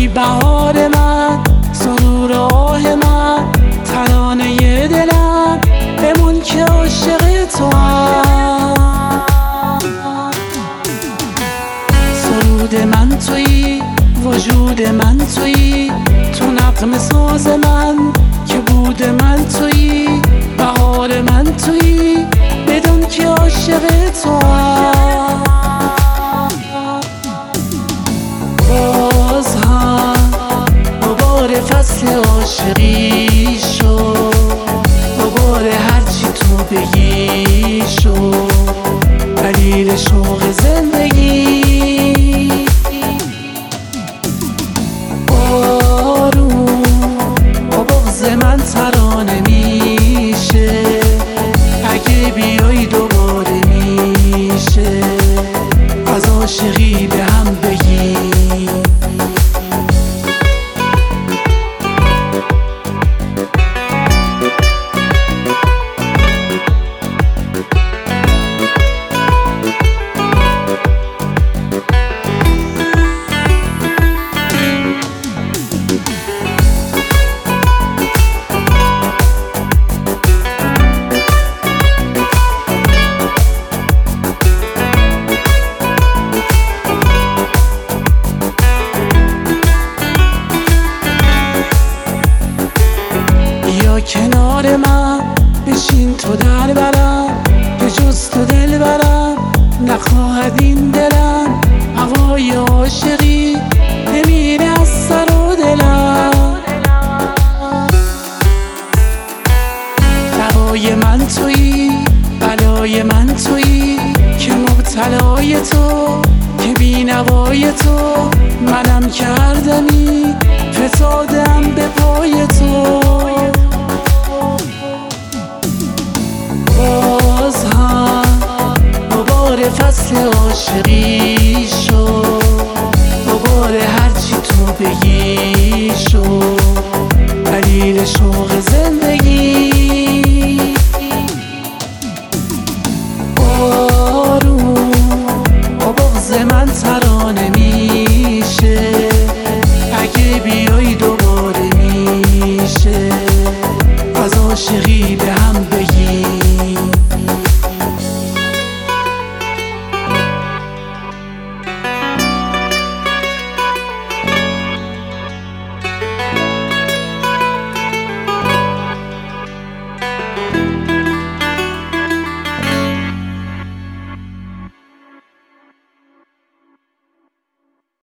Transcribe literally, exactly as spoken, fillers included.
بهار من، سرور آه من، ترانه دلم، بمون که عاشق تو هم. سرود من تویی، وجود من تویی، تو نغمه ساز من که بود من تویی، بهار من تویی، بدون که عاشق تو هم. باز هم دوباره فصل عاشقی شد، دوباره هرچی تو بگی شد، دلیل شوق زندگی. بارون با بغض من ترانه میشه، اگه بیایی دوباره میشه از عاشقی به هم بگی. کنار من بشین تو در برم، به جز تو دل برم نخواهد این دلم. هوای عاشقی نمیره از سر و دلم، دوای من تویی، بلای من تویی، که مبتلای تو، که بینوای تو، منم کردمی فتادم به پای تو. باز هم دوباره فصل عاشقی شد، دوباره هرچی تو بگی شد، دلیل شوق زندگی.